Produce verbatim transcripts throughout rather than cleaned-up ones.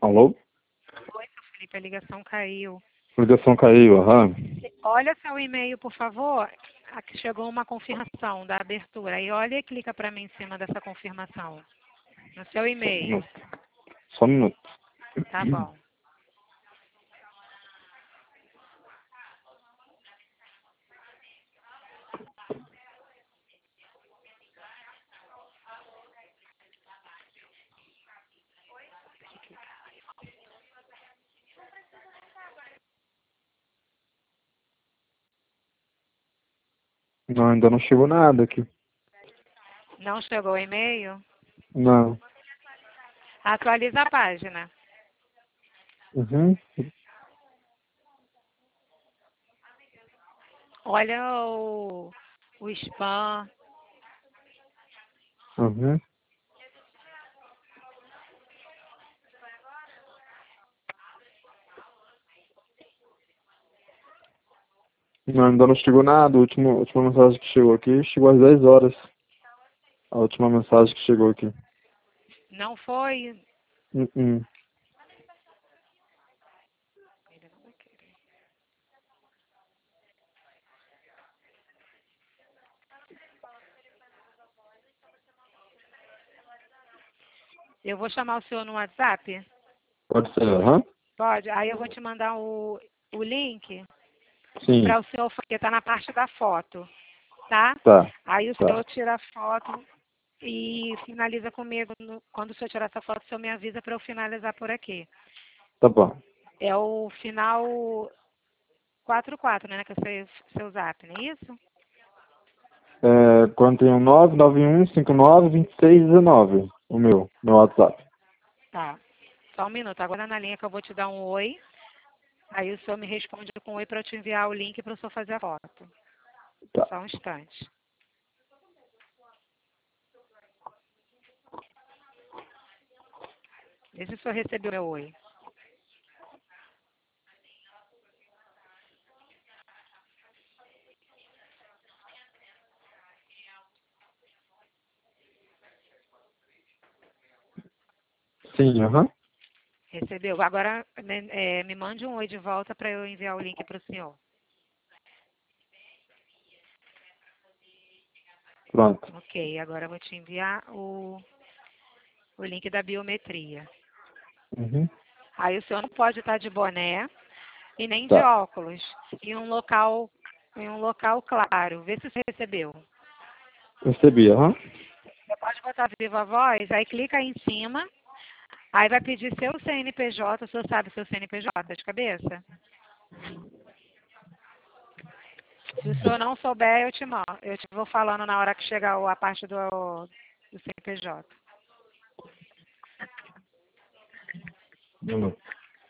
Alô? Oi, seu Felipe, a ligação caiu. A ligação caiu, aham. Olha seu e-mail, por favor. Aqui chegou uma confirmação da abertura. Aí olha e clica para mim em cima dessa confirmação. No seu Só um e-mail. minuto. Só um minuto. Tá bom. Não, ainda não chegou nada aqui. Não chegou o e-mail? Não. Atualiza a página. Uhum. Olha o, o spam. Uhum. Não, ainda não chegou nada. A última, a última mensagem que chegou aqui chegou às dez horas. A última mensagem que chegou aqui. Não foi? Uhum. Eu vou chamar o senhor no WhatsApp? Pode ser, aham? Pode? Aí eu vou te mandar o, o link Sim. para o senhor, porque está na parte da foto, tá? Tá. Aí o Tá. senhor tira a foto e finaliza comigo. No, quando o senhor tirar essa foto, o senhor me avisa para eu finalizar por aqui. Tá bom. É o final quatro quatro, né? Que é o seu, seu zap, não é isso? É, quando tem um nove nove um cinco nove dois seis um nove. O meu. Meu WhatsApp. Tá. Só um minuto. Agora na linha que eu vou te dar um oi. Aí o senhor me responde com oi para eu te enviar o link para o senhor fazer a foto. Tá. Só um instante. Vê se o senhor recebeu meu oi. Sim, aham. Recebeu. Agora me, é, me mande um oi de volta para eu enviar o link para o senhor. Pronto. Ok, agora eu vou te enviar o, o link da biometria. Uhum. Aí o senhor não pode estar de boné e nem de Tá. óculos. Em um local, em um local claro. Vê se você recebeu. Recebi, aham. Você pode botar viva voz, aí clica aí em cima, aí vai pedir seu C N P J, o senhor sabe seu C N P J de cabeça? Se o senhor não souber, eu te mando. Eu te vou falando na hora que chegar a parte do, do C N P J. Um minuto.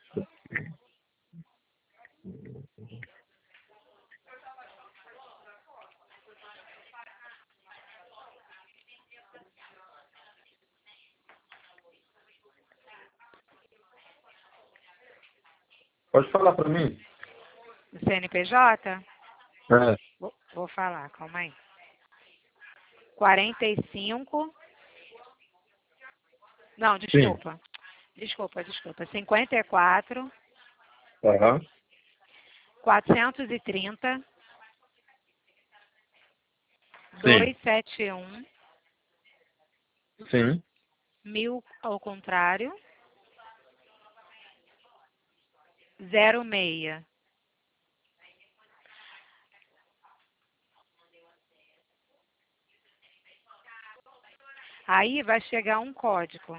Pode falar pra mim? O C N P J? É. Vou, vou falar, calma aí. quarenta e cinco. Não, Sim. desculpa. Desculpa, desculpa. cinquenta e quatro, Aham. quatrocentos e trinta, Sim. duzentos e setenta e um, Sim. mil ao contrário, zero seis. Aí vai chegar um código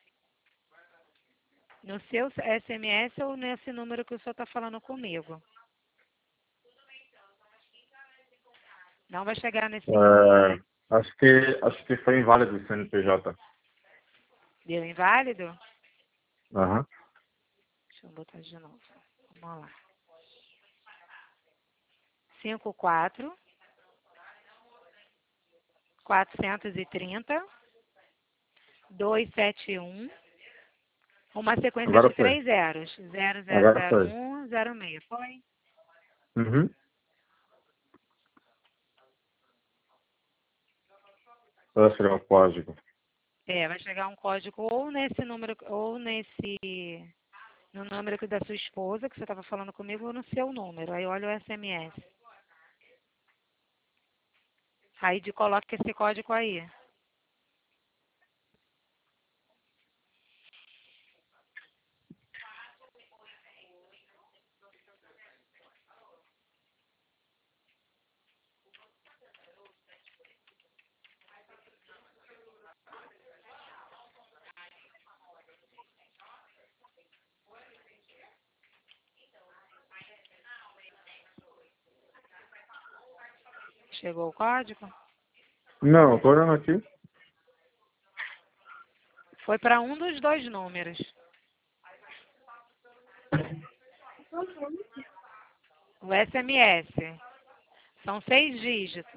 no seu S M S ou nesse número que o senhor está falando comigo. Não vai chegar nesse número. É, acho que acho que foi inválido o C N P J. Deu inválido? Aham. Deixa eu botar de novo. Vamos lá. cinquenta e quatro, quatrocentos e trinta, duzentos e setenta e um. Uma sequência Agora de foi. três zeros. zero zero Agora zero foi. um zero seis. Foi? Uhum. Vai chegar o código. É, vai chegar um código ou nesse número, ou nesse, no número aqui da sua esposa, que você estava falando comigo, ou no seu número. Aí olha o S M S. Aí de coloca esse código aí. Chegou o código? Não, tô olhando aqui. Foi para um dos dois números. O S M S. São seis dígitos.